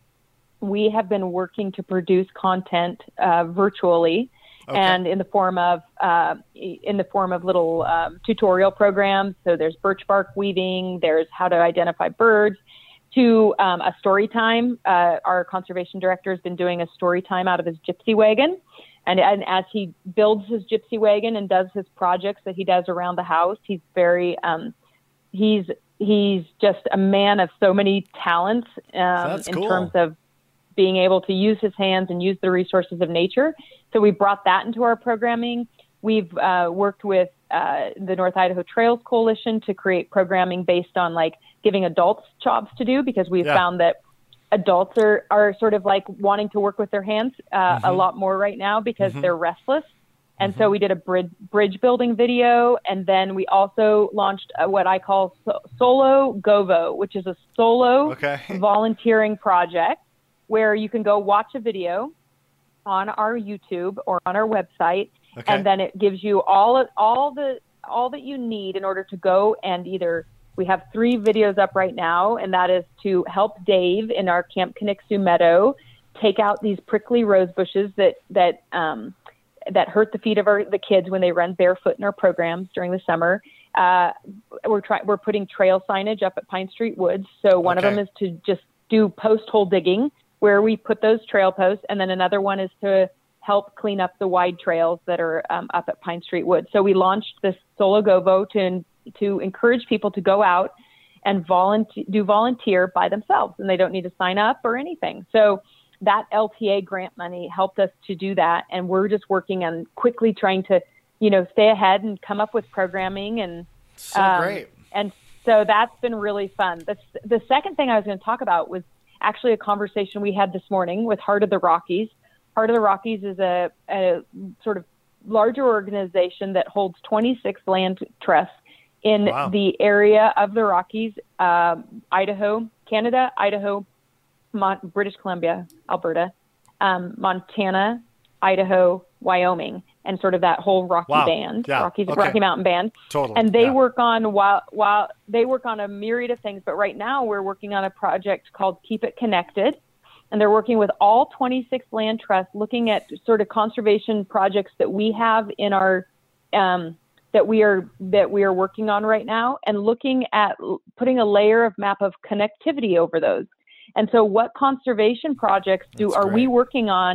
We have been working to produce content uh, virtually Okay. and in the form of uh, in the form of little um, tutorial programs. So there's birch bark weaving, there's how to identify birds, to um, a story time. Uh, our conservation director has been doing a story time out of his gypsy wagon. And, and as he builds his gypsy wagon and does his projects that he does around the house, he's very, um, he's, he's just a man of so many talents um, That's in cool. terms of being able to use his hands and use the resources of nature. So we brought that into our programming. We've uh, worked with uh, the North Idaho Trails Coalition to create programming based on like giving adults jobs to do, because we've Yeah. found that adults are, are sort of like wanting to work with their hands uh, Mhm. a lot more right now because Mhm. they're restless. And Mhm. so we did a bridge, bridge building video. And then we also launched uh, what I call so- Solo Govo, which is a solo Okay. volunteering project where you can go watch a video on our YouTube or on our website. Okay. And then it gives you all of, all the all that you need in order to go and either, we have three videos up right now, and that is to help Dave in our Camp Connexu Meadow take out these prickly rose bushes that that um, that hurt the feet of our the kids when they run barefoot in our programs during the summer. Uh, we're trying we're putting trail signage up at Pine Street Woods. So one Okay. of them is to just do post hole digging, where we put those trail posts, and then another one is to help clean up the wide trails that are um, up at Pine Street Woods. So we launched this Solo Govo to to encourage people to go out and volunteer, do volunteer by themselves, and they don't need to sign up or anything. So that L T A grant money helped us to do that, and we're just working on quickly trying to, you know, stay ahead and come up with programming and So um, great. And so that's been really fun. The the second thing I was going to talk about was actually a conversation we had this morning with Heart of the Rockies. Heart of the Rockies is a, a sort of larger organization that holds twenty-six land trusts in Wow. the area of the Rockies, um, Idaho, Canada, Idaho, Mon- British Columbia, Alberta, um, Montana, Idaho, Wyoming, and sort of that whole Rocky Wow. band, Yeah. Rockies, Okay. Rocky Mountain Band. Totally. And they Yeah. work on while while they work on a myriad of things, but right now we're working on a project called Keep It Connected, and they're working with all twenty-six land trusts, looking at sort of conservation projects that we have in our um, that we are that we are working on right now, and looking at l- putting a layer of map of connectivity over those. And so, what conservation projects do That's are we great. working on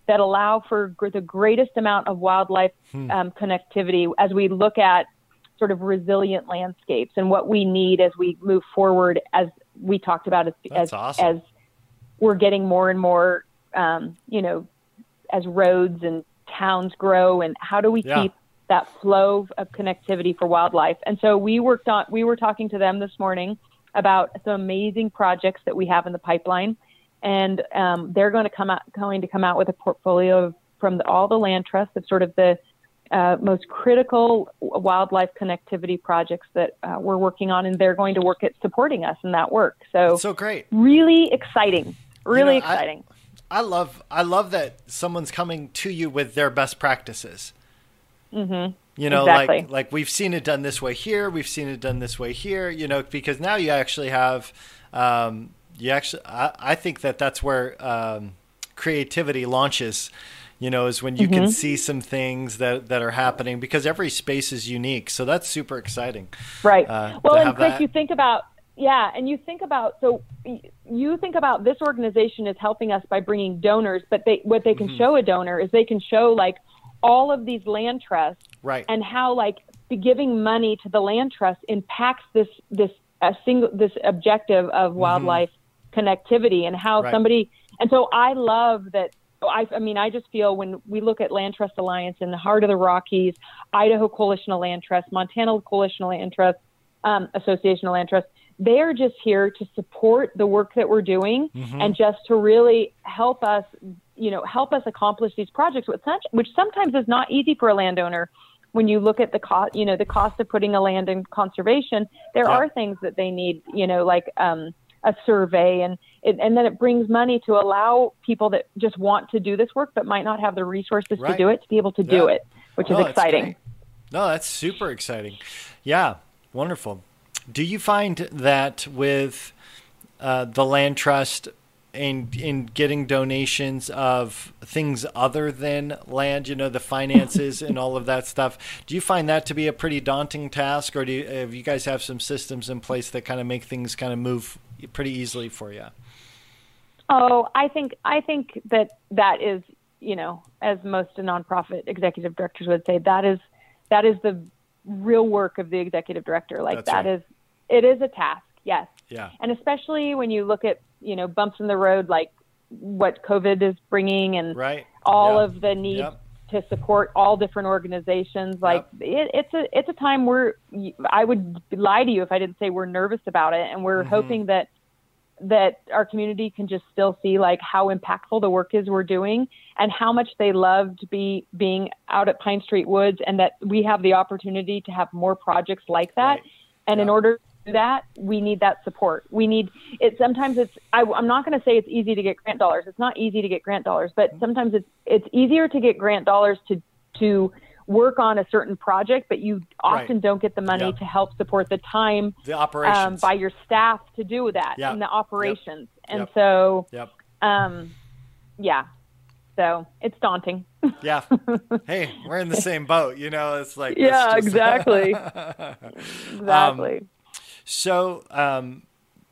that allow for gr- the greatest amount of wildlife Hmm. um, connectivity as we look at sort of resilient landscapes and what we need as we move forward, as we talked about as, That's as, awesome. as we're getting more and more, um, you know, as roads and towns grow, and how do we Yeah. keep that flow of connectivity for wildlife? And so we worked on, we were talking to them this morning about some amazing projects that we have in the pipeline. And um, they're going to come out, going to come out with a portfolio of, from the, all the land trusts of sort of the uh, most critical wildlife connectivity projects that uh, we're working on, and they're going to work at supporting us in that work. So, so great. Really exciting, really You know, I- exciting. I love I love that someone's coming to you with their best practices. Mm-hmm. You know, Exactly. like like we've seen it done this way here, we've seen it done this way here. You know, because now you actually have, um, you actually I, I think that that's where um, creativity launches. You know, is when you Mm-hmm. can see some things that that are happening, because every space is unique. So that's super exciting. Right. Uh, well, to and have Chris, that. you think about, yeah, and you think about, so y- you think about this organization is helping us by bringing donors, but they, what they can Mm-hmm. show a donor is they can show like all of these land trusts Right. and how like be giving money to the land trust impacts this, this, a single, this objective of wildlife connectivity, and how Mm-hmm. Right. somebody, and so I love that. I, I mean, I just feel when we look at Land Trust Alliance in the heart of the Rockies, Idaho Coalition of Land Trusts, Montana Coalition of Land Trusts, um, Association of Land Trusts, they're just here to support the work that we're doing Mm-hmm. and just to really help us, you know, help us accomplish these projects, which, such, which sometimes is not easy for a landowner. When you look at the cost, you know, the cost of putting a land in conservation, there Yeah. are things that they need, you know, like um, a survey, and it, and then it brings money to allow people that just want to do this work but might not have the resources Right. to do it to be able to do Yeah. it, which No, is that's exciting. great. No, that's super exciting. Yeah, wonderful. Do you find that with uh, the land trust in in getting donations of things other than land, you know, the finances and all of that stuff, do you find that to be a pretty daunting task, or do you, have you guys have some systems in place that kind of make things kind of move pretty easily for you? Oh, I think I think that that is, you know, as most nonprofit executive directors would say, that is that is the real work of the executive director. Like That's that right. is, it is a task, yes. Yeah. And especially when you look at, you know, bumps in the road, like what COVID is bringing, and Right. all Yep. of the need Yep. to support all different organizations. Like it, it's a it's a time where I would lie to you if I didn't say we're nervous about it, and we're Mhm. hoping that that our community can just still see like how impactful the work is we're doing, and how much they loved be being out at Pine Street Woods, and that we have the opportunity to have more projects like that. Right. And in Yeah. order to do that, we need that support. We need it. Sometimes it's, I, I'm not going to say it's easy to get grant dollars. It's not easy to get grant dollars, but sometimes it's, it's easier to get grant dollars to, to work on a certain project, but you often Right. don't get the money Yep. to help support the time The um, operations. by your staff to do that Yep. and the operations. And Yep. so, Yep. um, yeah, so it's daunting. Yeah. Hey, we're in the same boat. You know, it's like, Yeah, that's just- exactly. Um, Exactly. So, um,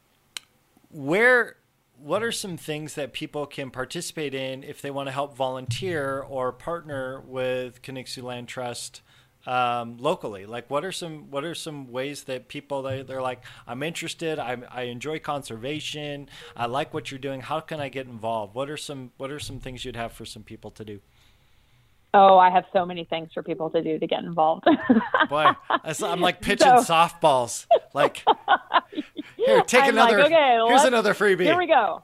where, what are some things that people can participate in if they want to help volunteer or partner with Conixu Land Trust um, locally? Like, what are some what are some ways that people they, they're like, I'm interested, I, I enjoy conservation, I like what you're doing. How can I get involved? What are some what are some things you'd have for some people to do? Oh, I have so many things for people to do to get involved. Boy, I'm like pitching So- softballs. Like, here, take I'm like, another. okay, here's let's- another freebie. Here we go.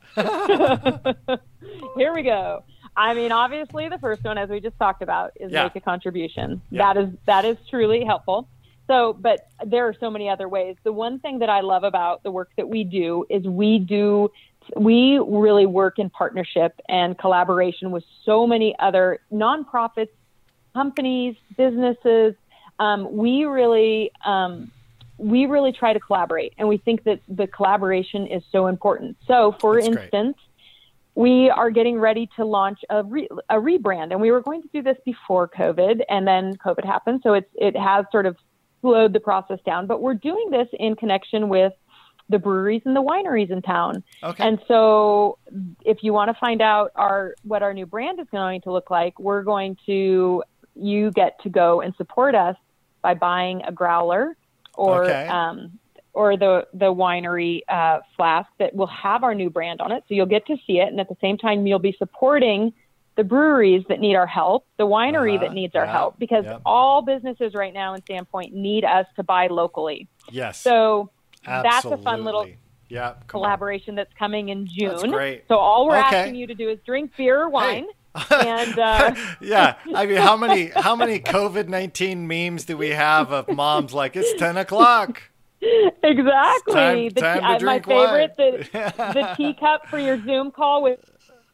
Here we go. I mean, obviously, the first one, as we just talked about, is Yeah. make a contribution. Yeah. That is that is truly helpful. So, but there are so many other ways. The one thing that I love about the work that we do is we do we really work in partnership and collaboration with so many other nonprofits, companies, businesses. Um, we really um, we really try to collaborate, and we think that the collaboration is so important. So, for That's great. instance, we are getting ready to launch a, re- a rebrand, and we were going to do this before COVID, and then COVID happened, so it's it has sort of slowed the process down. But we're doing this in connection with the breweries and the wineries in town. Okay. And so if you want to find out our what our new brand is going to look like, we're going to, you get to go and support us by buying a growler or Okay. um, or the, the winery uh, flask that will have our new brand on it. So you'll get to see it. And at the same time, you'll be supporting the breweries that need our help, the winery Uh-huh. that needs our Yeah. help, because Yep. all businesses right now in Sandpoint need us to buy locally. Yes. So Absolutely. that's a fun little yeah, come on. collaboration that's coming in June. That's great. So all we're Okay. asking you to do is drink beer or wine. And uh, yeah, I mean, how many how many COVID nineteen memes do we have of moms like it's ten o'clock? exactly. Time- the, time to uh, my drink favorite, wine. the, the teacup for your Zoom call with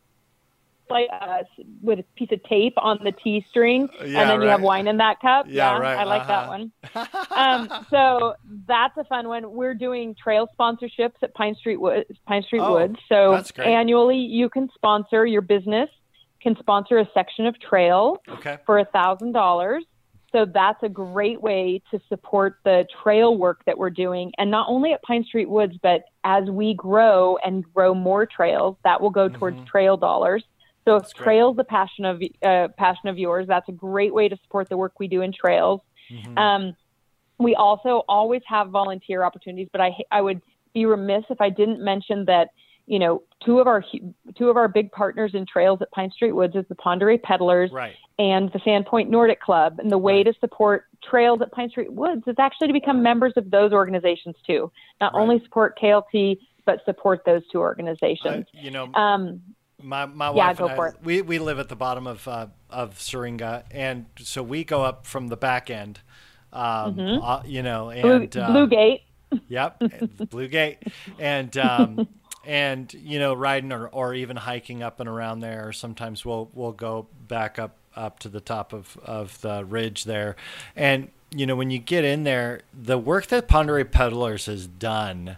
like uh, with a piece of tape on the tea string, Yeah, and then you have right. wine in that cup. Yeah, right. I like that Uh-huh. one. um, so that's a fun one. We're doing trail sponsorships at Pine Street Woods. Pine Street Oh, Woods. So that's great. annually, you can sponsor your business can sponsor a section of trail Okay. for a thousand dollars. So that's a great way to support the trail work that we're doing. And not only at Pine Street Woods, but as we grow and grow more trails, that will go towards Mhm. trail dollars. So if That's great. trail's the passion of uh, passion of yours, that's a great way to support the work we do in trails. Mhm. Um, we also always have volunteer opportunities, but I I would be remiss if I didn't mention that, you know, two of our two of our big partners in trails at Pine Street Woods is the Pend Oreille Peddlers Right. and the Sandpoint Nordic Club. And the way Right. to support trails at Pine Street Woods is actually to become members of those organizations too. Not Right. only support K L T, but support those two organizations. I- you know, um, my my yeah, wife go and I, for it. we we live at the bottom of uh, of Syringa, and so we go up from the back end. Um, Mhm. uh, you know, Blue, and uh, Blue Gate. Yep, the Blue Gate, and um, and you know, riding or, or even hiking up and around there. Or sometimes we'll we'll go back up up to the top of, of the ridge there, and you know, when you get in there, the work that Pend Oreille Peddlers has done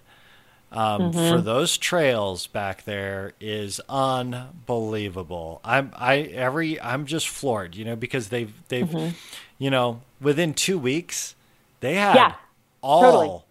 um, Mhm. for those trails back there is unbelievable. I'm I every I'm just floored, you know, because they've they've Mhm. you know, within two weeks they had Yeah, all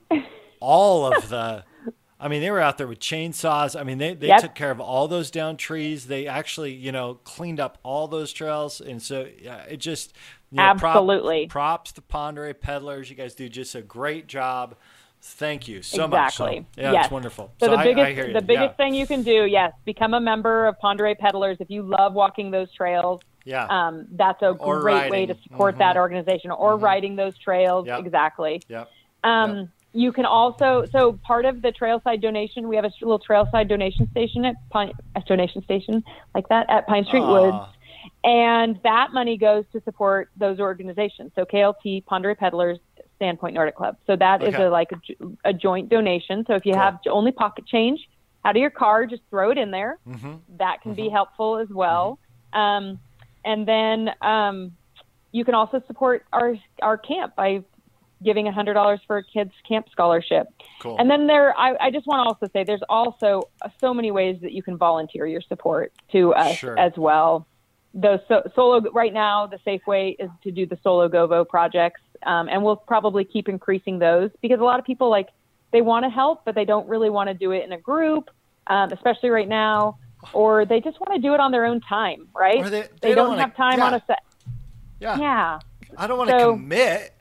all of the I mean, they were out there with chainsaws. I mean, they, they Yep. took care of all those down trees. They actually, you know, cleaned up all those trails. And so yeah, it just, you know, prop- Absolutely. props to Pend Oreille Peddlers. You guys do just a great job. Thank you so Exactly. much. So, yeah, Yes. it's wonderful. So, the I- biggest I hear you. the biggest yeah. thing you can do, yes, become a member of Pend Oreille Peddlers. If you love walking those trails, Yeah. um, that's a Or great way riding. to support Mhm. that organization, or Mhm. riding those trails. Yep. Exactly. Yep. Um, Yep. You can also, so part of the Trailside donation, we have a little Trailside donation station at Pine, a donation station like that at Pine Street Aw. Woods. And that money goes to support those organizations. So K L T, Pend Oreille Peddlers, Sandpoint Nordic Club. So that is Okay. a, like a, jo- a joint donation. So if you Cool. have only pocket change out of your car, just throw it in there. Mm-hmm. That can be helpful as well. Um, and then um, you can also support our our camp by giving one hundred dollars for a kid's camp scholarship. Cool. And then there, I, I just want to also say there's also uh, so many ways that you can volunteer your support to us Sure. as well. Those so, solo right now, the safe way is to do the Solo Govo projects, um, and we'll probably keep increasing those because a lot of people like they want to help, but they don't really want to do it in a group, um, especially right now, or they just want to do it on their own time, right? Or they- They, they don't don't, wanna- have time yeah. on a set. yeah. Yeah, I don't want to So- commit.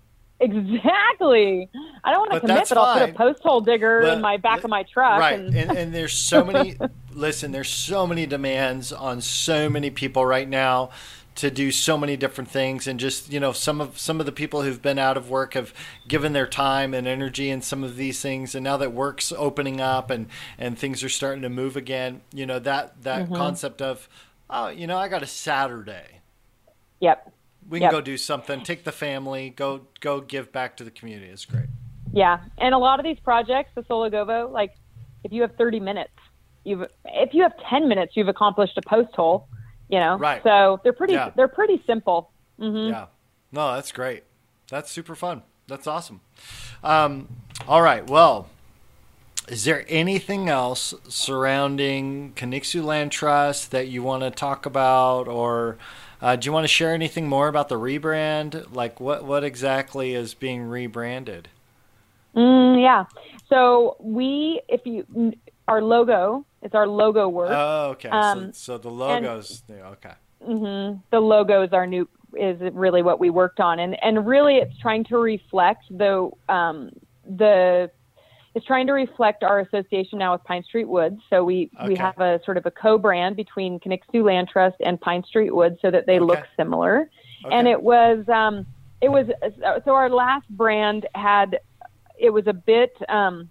exactly. I don't want to But commit, that's but I'll put fine. a post hole digger Well, in my back of my truck. Right. And, And, and there's so many, listen, there's so many demands on so many people right now to do so many different things. And just, you know, some of, some of the people who've been out of work have given their time and energy in some of these things. And now that work's opening up and, and things are starting to move again, you know, that, that Mm-hmm. concept of, oh, you know, I got a Saturday. yep. We can Yep. go do something, take the family, go, go give back to the community. It's great. Yeah. And a lot of these projects, the Solo Govo, like if you have thirty minutes, you've, if you have ten minutes, you've accomplished a post hole, you know? Right. So they're pretty, Yeah. they're pretty simple. Mm-hmm. Yeah. No, that's great. That's super fun. That's awesome. Um, all right. Well, is there anything else surrounding Conixu Land Trust that you want to talk about, or uh, do you want to share anything more about the rebrand? Like what, what exactly is being rebranded? Mm, yeah. So we, if you, our logo, it's our logo work. Oh, okay. Um, so, so the logos, and, yeah, okay. Mm-hmm, the logo is our new, is really what we worked on. And, and really it's trying to reflect the, um, the, it's trying to reflect our association now with Pine Street Woods. So we, okay. we have a sort of a co-brand between Connexu Land Trust and Pine Street Woods so that they okay. look similar. Okay. And it was, um, it was, so our last brand had, it was a bit, um,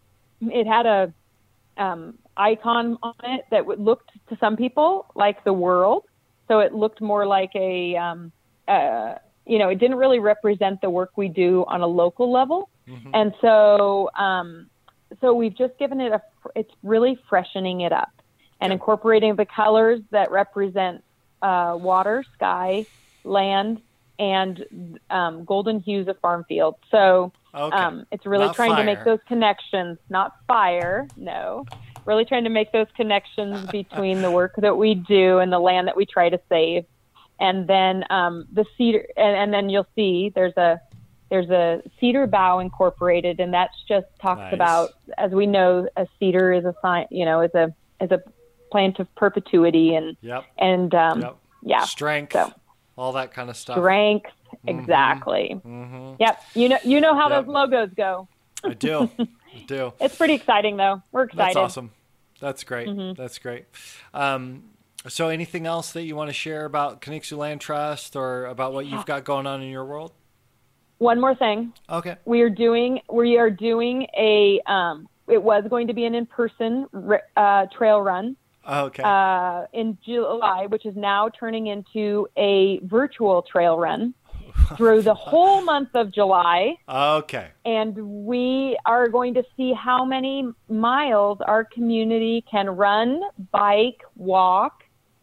it had a, um, icon on it that would looked to some people like the world. So it looked more like a, um, uh, you know, it didn't really represent the work we do on a local level. Mm-hmm. And so, um, so we've just given it a, it's really freshening it up and okay. incorporating the colors that represent, uh, water, sky, land, and, um, golden hues of farm field. So, okay. um, it's really not trying fire. to make those connections, not fire. No, really trying to make those connections between the work that we do and the land that we try to save. And then, um, the cedar, and, and then you'll see there's a, There's a cedar bough incorporated, and that's just talks nice. about, as we know, a cedar is a sign, you know, is a is a plant of perpetuity and yep. and um, yep. yeah, strength, so, all that kind of stuff. Strength, exactly. Mm-hmm. Yep, you know, you know how yep. those logos go. I do, I do. It's pretty exciting, though. We're excited. That's awesome. That's great. Mm-hmm. That's great. Um, so, anything else that you want to share about Connexu Land Trust or about what you've got going on in your world? One more thing. Okay. We are doing, we are doing a, um, it was going to be an in-person uh, trail run. Okay. Uh, in July, which is now turning into a virtual trail run through the whole month of July. Okay. And we are going to see how many miles our community can run, bike, walk.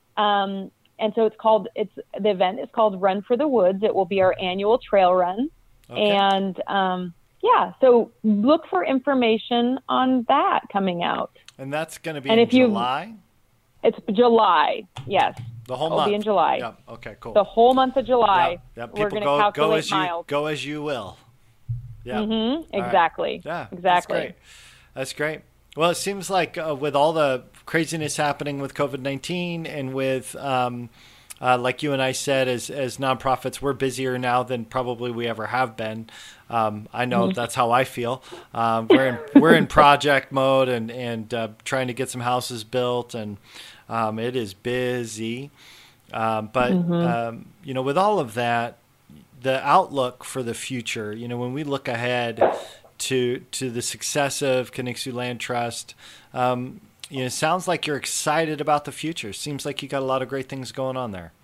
Um, and so it's called, it's, the event is called Run for the Woods. It will be our annual trail run. Okay. And, um, yeah, so look for information on that coming out. And that's going to be and in if you, July? It's July, yes. The whole It'll month? It'll be in July. Yeah, okay, cool. The whole month of July. Yeah, yeah. People we're going to go, calculate go as miles. You, go as you will. Yeah. Mm-hmm, exactly. Right. Yeah, exactly. That's great. That's great. Well, it seems like uh, with all the craziness happening with COVID nineteen and with... Um, Uh, like you and I said, as as nonprofits, we're busier now than probably we ever have been. Um, I know mm-hmm. that's how I feel. Um, we're in we're in project mode and and uh, trying to get some houses built, and um, it is busy. Um, but mm-hmm. um, you know, with all of that, the outlook for the future. You know, when we look ahead to to the success of Connexu Land Trust. Um, You know, it sounds like you're excited about the future. Seems like you got a lot of great things going on there.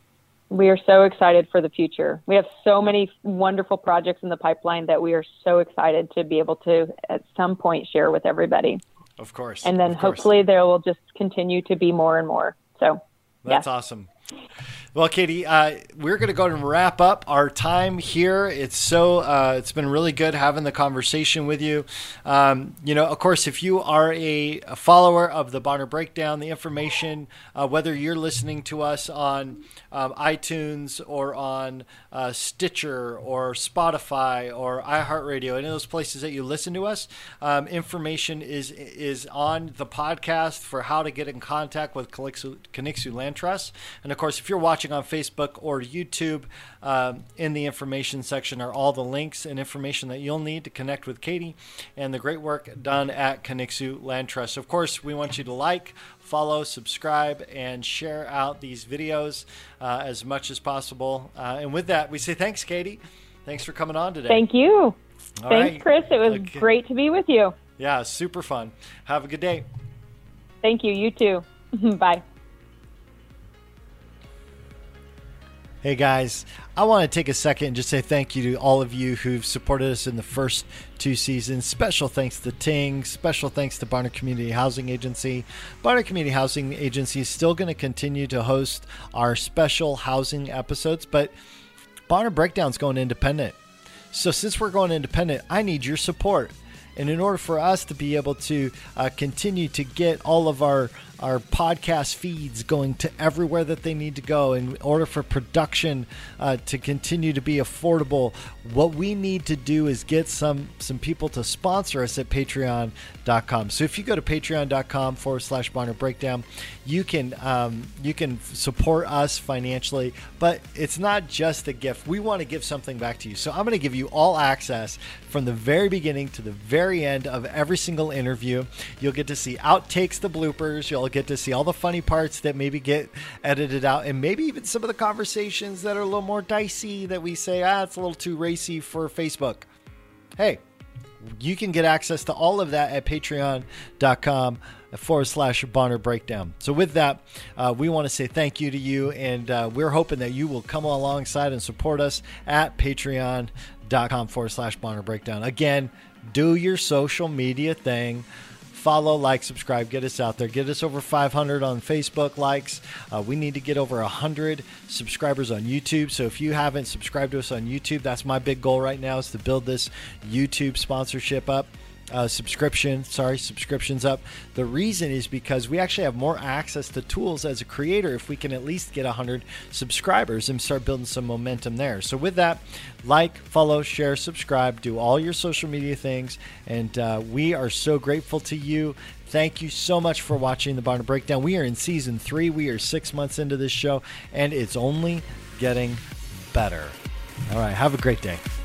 We are so excited for the future. We have so many wonderful projects in the pipeline that we are so excited to be able to, at some point, share with everybody. Of course. And then hopefully there will just continue to be more and more. So that's yeah. awesome. Well, Katie, uh, we're going to go ahead and wrap up our time here. It's so uh, it's been really good having the conversation with you. Um, you know, of course, if you are a, a follower of the Bonner Breakdown, the information, uh, whether you're listening to us on um, iTunes or on uh, Stitcher or Spotify or iHeartRadio, any of those places that you listen to us, um, information is is on the podcast for how to get in contact with Connexu, Connexu Land Trust. And of course, if you're watching on Facebook or YouTube, um, in the information section are all the links and information that you'll need to connect with Katie and the great work done at Connexu Land Trust. Of course, we want you to like, follow, subscribe, and share out these videos uh, as much as possible. Uh, and with that, we say thanks, Katie. Thanks for coming on today. Thank you. All thanks, right. Chris. It was okay. great to be with you. Yeah, super fun. Have a good day. Thank you. You too. Bye. Hey guys, I want to take a second and just say thank you to all of you who've supported us in the first two seasons. Special thanks to Ting. Special thanks to Bonner Community Housing Agency. Bonner Community Housing Agency is still going to continue to host our special housing episodes, but Bonner Breakdown's going independent. So since we're going independent, I need your support. And in order for us to be able to uh, continue to get all of our our podcast feeds going to everywhere that they need to go, in order for production uh, to continue to be affordable, what we need to do is get some some people to sponsor us at patreon dot com. So if you go to patreon dot com forward slash Barnard Breakdown, you can um, you can support us financially, but it's not just a gift. We want to give something back to you. So I'm going to give you all access from the very beginning to the very end of every single interview. You'll get to see outtakes, the bloopers. You'll get to see all the funny parts that maybe get edited out, and maybe even some of the conversations that are a little more dicey that we say, ah, it's a little too racy for Facebook. Hey, you can get access to all of that at patreon dot com forward slash Barnard Breakdown. So with that, uh, we want to say thank you to you, and uh, we're hoping that you will come alongside and support us at patreon dot com forward slash Barnard Breakdown. Again, do your social media thing. Follow, like, subscribe, get us out there. Get us over five hundred on Facebook likes. Uh, we need to get over one hundred subscribers on YouTube. So if you haven't subscribed to us on YouTube, that's my big goal right now, is to build this YouTube sponsorship up. Uh, subscription, sorry, subscriptions up. The reason is because we actually have more access to tools as a creator if we can at least get one hundred subscribers and start building some momentum there. So with that, like, follow, share, subscribe, do all your social media things, and uh, we are so grateful to you. Thank you so much for watching the Barnard Breakdown. We are in season three. We are six months into this show, and it's only getting better. All right, have a great day.